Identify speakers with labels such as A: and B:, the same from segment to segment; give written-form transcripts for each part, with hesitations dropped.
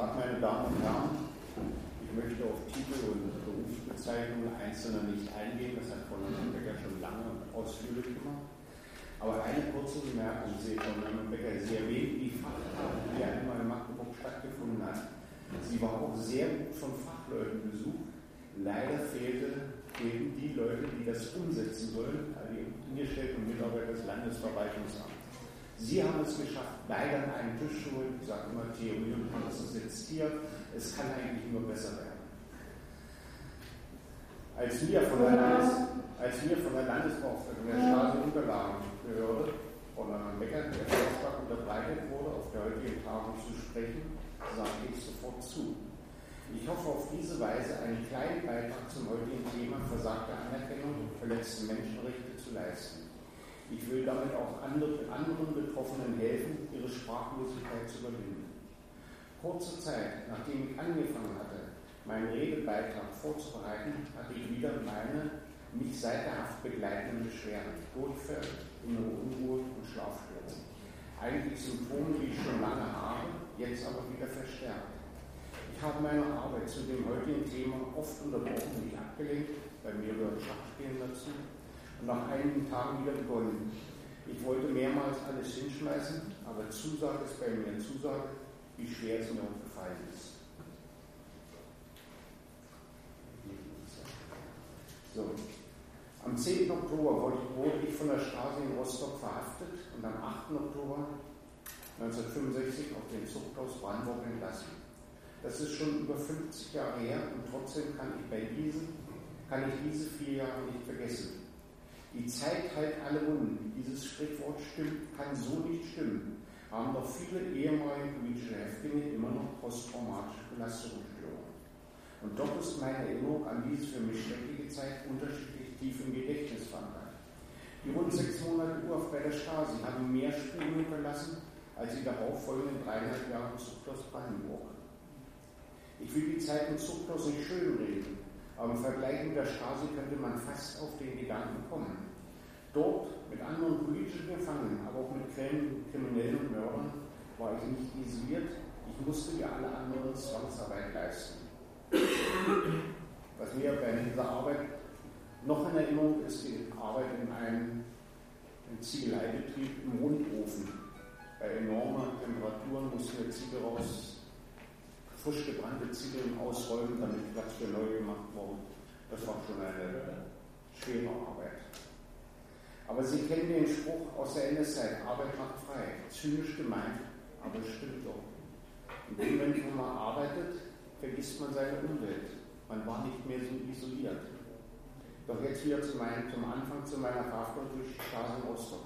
A: Tag, meine Damen und Herren. Ich möchte auf Titel und Berufsbezeichnungen einzelner nicht eingehen, das hat Frau Becker schon lange und ausführlich gemacht. Aber eine kurze Bemerkung: Frau Becker, Sie erwähnt die Fachtage, die ja einmal in Magdeburg stattgefunden hat. Sie war auch sehr gut von Fachleuten besucht. Leider fehlten die Leute, die das umsetzen sollen, also die angestellten Mitarbeiter des Landesverwaltungsamts. Sie haben es geschafft, beide an einen Tisch zu holen. Ich sage immer, Theorie und Praxis sitzt hier. Es kann eigentlich nur besser werden. Als mir von der Landesbeauftragten der Stasi-Unterlagenbehörde von Herrn Becker der Vorschlag unterbreitet wurde, auf der heutigen Tagung zu sprechen, sagte ich sofort zu. Ich hoffe, auf diese Weise einen kleinen Beitrag zum heutigen Thema versagte Anerkennung und verletzte Menschenrechte zu leisten. Ich will damit auch anderen Betroffenen helfen, ihre Sprachlosigkeit zu überwinden. Kurze Zeit, nachdem ich angefangen hatte, meinen Redebeitrag vorzubereiten, hatte ich wieder meine mich seit der Haft begleitenden Beschwerden, Durchfall, innere Unruhe und Schlafstörungen. Eigentlich Symptome, die ich schon lange habe, jetzt aber wieder verstärkt. Ich habe meine Arbeit zu dem heutigen Thema oft unterbrochen, nicht abgelenkt, bei mir gehört Schachspielen dazu, und nach einigen Tagen wieder begonnen. Ich wollte mehrmals alles hinschmeißen, aber Zusage ist bei mir Zusage, wie schwer es mir auch gefallen ist. So. Am 10. Oktober wurde ich von der Stasi in Rostock verhaftet und am 8. Oktober 1965 auf dem Zuchthaus Brandenburg entlassen. Das ist schon über 50 Jahre her und trotzdem kann ich diese 4 Jahre nicht vergessen. Die Zeit heilt alle Wunden. Dieses Sprichwort kann so nicht stimmen. Haben doch viele ehemalige politische Häftlinge immer noch posttraumatische Belastungsstörungen. Und doch ist meine Erinnerung an diese für mich schreckliche Zeit unterschiedlich tief im Gedächtnis verankert. Die rund 6 Monate Urhaft bei der Stasi haben mehr Spuren hinterlassen als die darauffolgenden 3,5 Jahre Zuchthaus Brandenburg. Ich will die Zeit im Zuchthaus nicht schönreden, aber im Vergleich mit der Stasi könnte man fast auf den Gedanken kommen. Dort mit anderen politischen Gefangenen, aber auch mit Kriminellen und Mördern war ich nicht isoliert. Ich musste wie alle anderen Zwangsarbeit leisten. Was mir bei dieser Arbeit noch in Erinnerung ist, die Arbeit in einem Ziegeleibetrieb im Rundofen. Bei enormer Temperaturen mussten wir frisch gebrannte Ziegeln ausräumen, damit Platz für neu gemacht wurde. Das war schon eine schwere Arbeit. Aber Sie kennen den Spruch aus der NS-Zeit, Arbeit macht frei. Zynisch gemeint, aber es stimmt doch. In dem Moment, wo man arbeitet, vergisst man seine Umwelt. Man war nicht mehr so isoliert. Doch jetzt wieder zum Anfang zu meiner Verhaftung durch die Stasi in Rostock.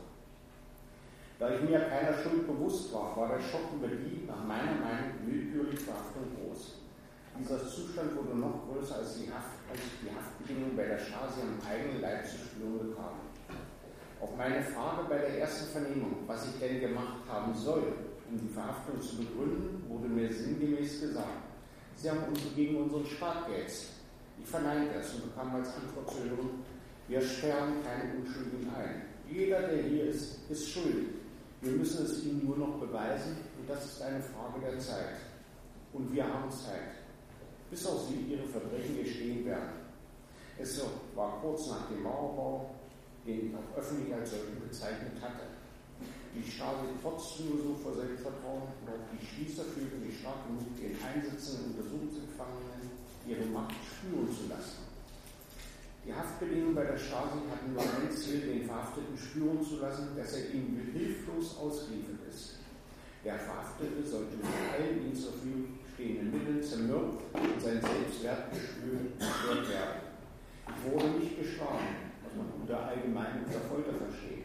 A: Da ich mir keiner Schuld bewusst war, war der Schock über die, nach meiner Meinung, willkürliche Verhaftung groß. Dieser Zustand wurde noch größer, als ich die Haftbedingungen bei der Stasi am eigenen Leib zu spüren bekam. Auf meine Frage bei der ersten Vernehmung, was ich denn gemacht haben soll, um die Verhaftung zu begründen, wurde mir sinngemäß gesagt, Sie haben gegen unseren Staat gehetzt. Ich verneinte es und bekam als Antwort zu hören, wir sperren keine Unschuldigen ein. Jeder, der hier ist, ist schuldig. Wir müssen es ihm nur noch beweisen und das ist eine Frage der Zeit. Und wir haben Zeit, bis auch Sie Ihre Verbrechen gestehen werden. Es war kurz nach dem Mauerbau, den ich auch öffentlich als solchen bezeichnet hatte. Die Stasi trotzte nur so vor Selbstvertrauen und auch die Schließer fühlten sich stark genug, den einsitzenden Untersuchungsgefangenen ihre Macht spüren zu lassen. Die Haftbedingungen bei der Stasi hatten nur ein Ziel, den Verhafteten spüren zu lassen, dass er ihm hilflos ausgeliefert ist. Der Verhaftete sollte mit allen ihm zur Verfügung stehenden Mitteln zermürbt und sein Selbstwertgefühl gestört werden. Ich wurde nicht geschlagen, was man unter allgemein unter Folter versteht.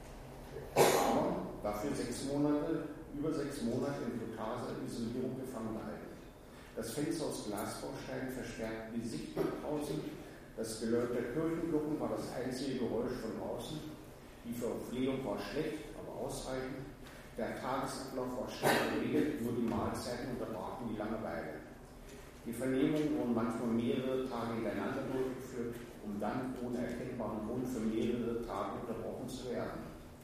A: Aber dafür über 6 Monate in totaler Isolierung gefangen gehalten. Das Fenster aus Glasbausteinen versperrte die Sicht nach draußen. Das Geläut der Kirchenglocken war das einzige Geräusch von draußen. Die Verpflegung war schlecht, aber ausreichend. Der Tagesablauf war stark geregelt, nur die Mahlzeiten unterbrachen die Langeweile. Die Vernehmungen wurden manchmal mehrere Tage hintereinander durchgeführt, um dann ohne erkennbaren Grund für mehrere Tage unterbrochen zu werden.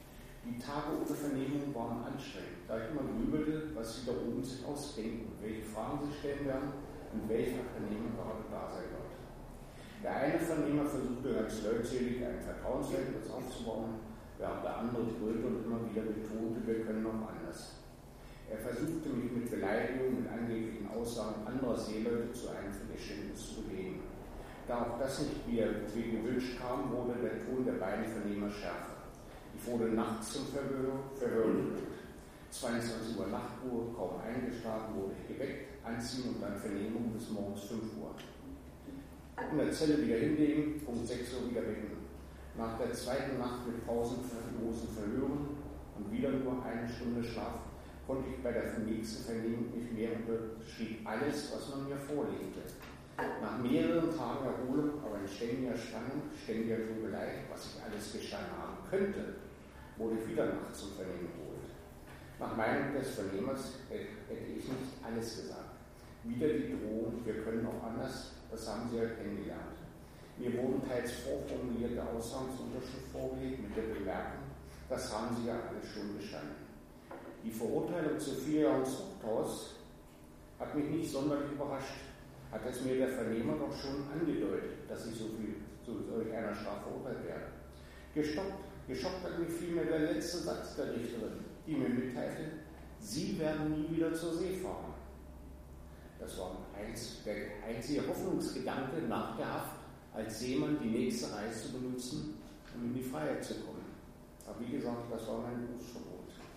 A: Die Tage ohne Vernehmung waren anstrengend, da ich immer grübelte, was sie da oben sich ausdenken, welche Fragen sie stellen werden und welcher Vernehmer gerade da sein wird. Der eine Vernehmer versuchte ganz leutselig ein Vertrauensverhältnis aufzubauen, während der andere brüllte und immer wieder betonte, wir können noch anders. Er versuchte mich mit Beleidigungen und angeblichen Aussagen anderer Seeleute zu einem Verständnis zu bewegen. Da auch das nicht wie gewünscht kam, wurde der Ton der beiden Vernehmer schärfer. Ich wurde nachts zum Verhör geführt. 22 Uhr Nachtruhe, kaum eingeschlafen, wurde ich geweckt, anziehen und dann Vernehmung bis morgens 5 Uhr. In der Zelle wieder hinlegen, um 6 Uhr wieder wecken. Nach der zweiten Nacht mit pausenlosen Verhören und wieder nur eine Stunde Schlaf konnte ich bei der nächsten Vernehmung nicht mehr und beschrieb alles, was man mir vorlegte. Nach mehreren Tagen Erholung, aber in ständiger Spannung, ständiger Grübelei, was ich alles gestanden haben könnte, wurde ich wieder nachts zum Vernehmen geholt. Nach Meinung des Vernehmers hätte ich nicht alles gesagt. Wieder die Drohung, wir können auch anders, das haben Sie ja kennengelernt. Mir wurden teils vorformulierte Aussagensunterschrift vorgelegt mit der Bemerkung, das haben Sie ja alles schon bestanden. Die Verurteilung zu 4 Jahren Zuchthaus hat mich nicht sonderlich überrascht. Hat es mir der Vernehmer doch schon angedeutet, dass ich zu solch einer Strafe verurteilt werde. Geschockt hat mich vielmehr der letzte Satz der Richterin, die mir mitteilte, Sie werden nie wieder zur See fahren. Das war der einzige Hoffnungsgedanke nach der Haft, als Seemann die nächste Reise zu benutzen, um in die Freiheit zu kommen. Aber wie gesagt, das war mein Berufsverbot.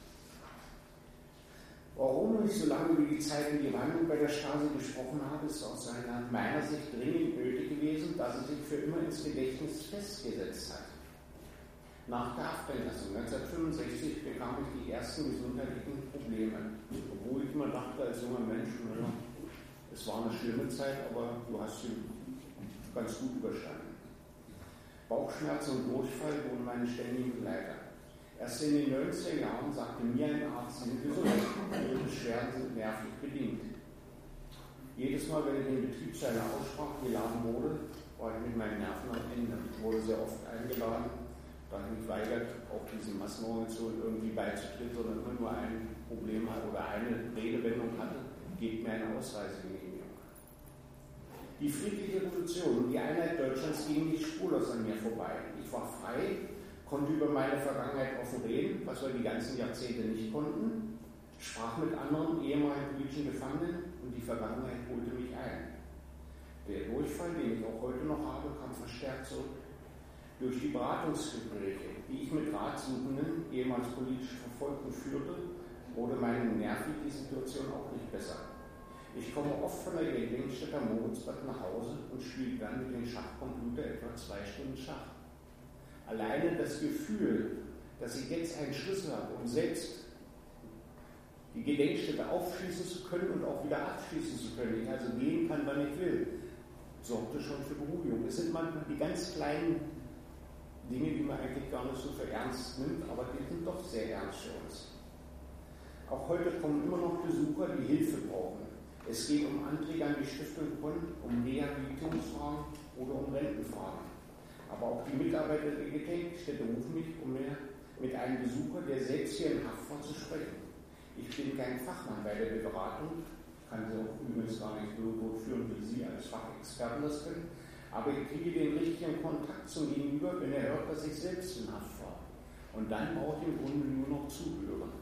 A: Warum ich so lange über die Zeit in die Wandlung bei der Stasi gesprochen habe, ist aus meiner Sicht dringend nötig gewesen, da sie sich für immer ins Gedächtnis festgesetzt hat. Nach der Haftentlassung 1965 bekam ich die ersten gesundheitlichen Probleme, obwohl ich immer dachte als junger Mensch, es war eine schlimme Zeit, aber du hast sie ganz gut überstanden. Bauchschmerzen und Durchfall wurden meine ständigen Begleiter. Erst in den 90er Jahren sagte mir ein Arzt, ihre Beschwerden sind nervlich bedingt. Jedes Mal, wenn ich in Betriebsscheine Aussprache geladen wurde, war ich mit meinen Nerven am Ende. Ich wurde sehr oft eingeladen, da ich mich weigert, auch diesen Massenorganisationen irgendwie beizutreten, sondern immer nur ein Problem hatte oder eine Redewendung hatte, gebt mir eine Ausreisegenehmigung. Die friedliche Revolution und die Einheit Deutschlands ging nicht spurlos an mir vorbei. Ich war frei, konnte über meine Vergangenheit offen reden, was wir die ganzen Jahrzehnte nicht konnten, sprach mit anderen ehemaligen politischen Gefangenen und die Vergangenheit holte mich ein. Der Durchfall, den ich auch heute noch habe, kam verstärkt zurück. Durch die Beratungsgespräche, die ich mit Ratsuchenden, ehemals politisch Verfolgten führte, wurde meine nervige Situation auch nicht besser. Ich komme oft von der Gedenkstätte am Moritzbad nach Hause und spiele dann mit dem Schachcomputer etwa 2 Stunden Schach. Alleine das Gefühl, dass ich jetzt einen Schlüssel habe, um selbst die Gedenkstätte aufschließen zu können und auch wieder abschließen zu können, ich also gehen kann, wann ich will, sorgte schon für Beruhigung. Es sind manchmal die ganz kleinen Dinge, die man eigentlich gar nicht so für ernst nimmt, aber die sind doch sehr ernst für uns. Auch heute kommen immer noch Besucher, die Hilfe brauchen. Es geht um Anträge an die Stiftung Grund, um Rehabilitierungsfragen oder um Rentenfragen. Aber auch die Mitarbeiter der Gedenkstätte rufen mich, um mir mit einem Besucher, der selbst hier in Haft war, zu sprechen. Ich bin kein Fachmann bei der Beratung, kann sie auch übrigens gar nicht so durchführen, wie Sie als Fachexperten das können, aber ich kriege den richtigen Kontakt zum Gegenüber, wenn er hört, dass ich selbst in Haft war. Und dann brauche ich im Grunde nur noch zuhören.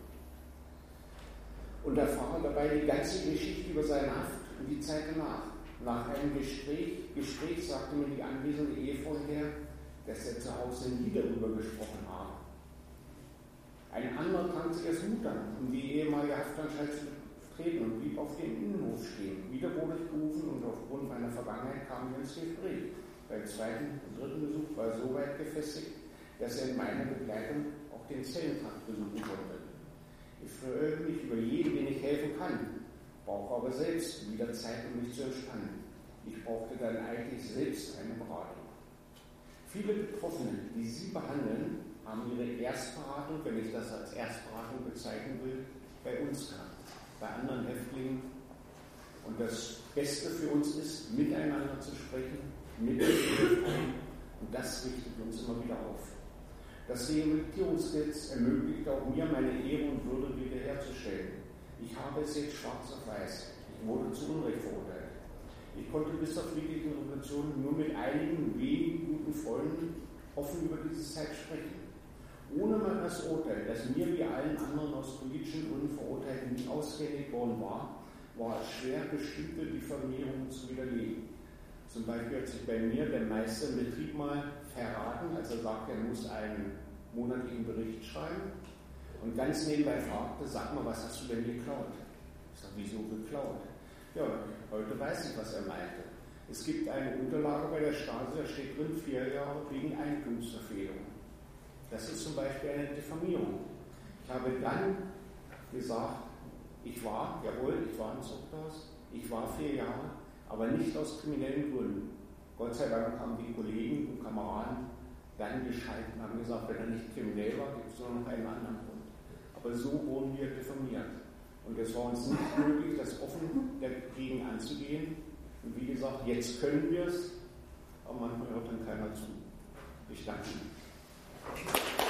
A: Und erfahre dabei die ganze Geschichte über seine Haft und die Zeit danach. Nach einem Gespräch sagte mir die anwesende Ehefrau her, dass er zu Hause nie darüber gesprochen habe. Ein anderer trank sich als Mut an, um die ehemalige Haftanstalt zu betreten und blieb auf dem Innenhof stehen. Wieder wurde ich gerufen und aufgrund meiner Vergangenheit kamen wir ins Gespräch. Beim zweiten und dritten Besuch war er so weit gefestigt, dass er in meiner Begleitung auch den Zellentrakt besuchen konnte. Ich freue mich über jeden, den ich helfen kann, brauche aber selbst wieder Zeit, um mich zu entspannen. Ich brauchte dann eigentlich selbst eine Beratung. Viele Betroffene, die Sie behandeln, haben ihre Erstberatung, wenn ich das als Erstberatung bezeichnen will, bei uns gehabt, bei anderen Häftlingen. Und das Beste für uns ist, miteinander zu sprechen, miteinander. Und das richtet uns immer wieder auf. Das Rehabilitierungsgesetz ermöglicht auch mir, meine Ehre und Würde wiederherzustellen. Ich habe es jetzt schwarz auf weiß. Ich wurde zu Unrecht verurteilt. Ich konnte bis zur friedlichen Revolution nur mit einigen wenigen guten Freunden offen über diese Zeit sprechen. Ohne das Urteil, das mir wie allen anderen aus politischen Gründen Verurteilten nie ausgehändigt worden war, war es schwer, bestimmte Diffamierungen zu widerlegen. Zum Beispiel hat sich bei mir der Meister im Betrieb mal verraten, als er sagte, er muss einen monatlichen Bericht schreiben und ganz nebenbei fragte, sag mal, was hast du denn geklaut? Ich sage, wieso geklaut? Ja, heute weiß ich, was er meinte. Es gibt eine Unterlage bei der Stasi, da steht drin 4 Jahre wegen Eigentumsverfehlung. Das ist zum Beispiel eine Diffamierung. Ich habe dann gesagt, ich war im Zuchthaus, ich war 4 Jahre, aber nicht aus kriminellen Gründen. Gott sei Dank haben die Kollegen und Kameraden dann geschaltet und haben gesagt, wenn er nicht kriminell war, gibt es nur noch einen anderen Grund. Aber so wurden wir diffamiert. Und es war uns nicht möglich, das offen dagegen anzugehen. Und wie gesagt, jetzt können wir es, aber manchmal hört dann keiner zu. Ich danke Ihnen.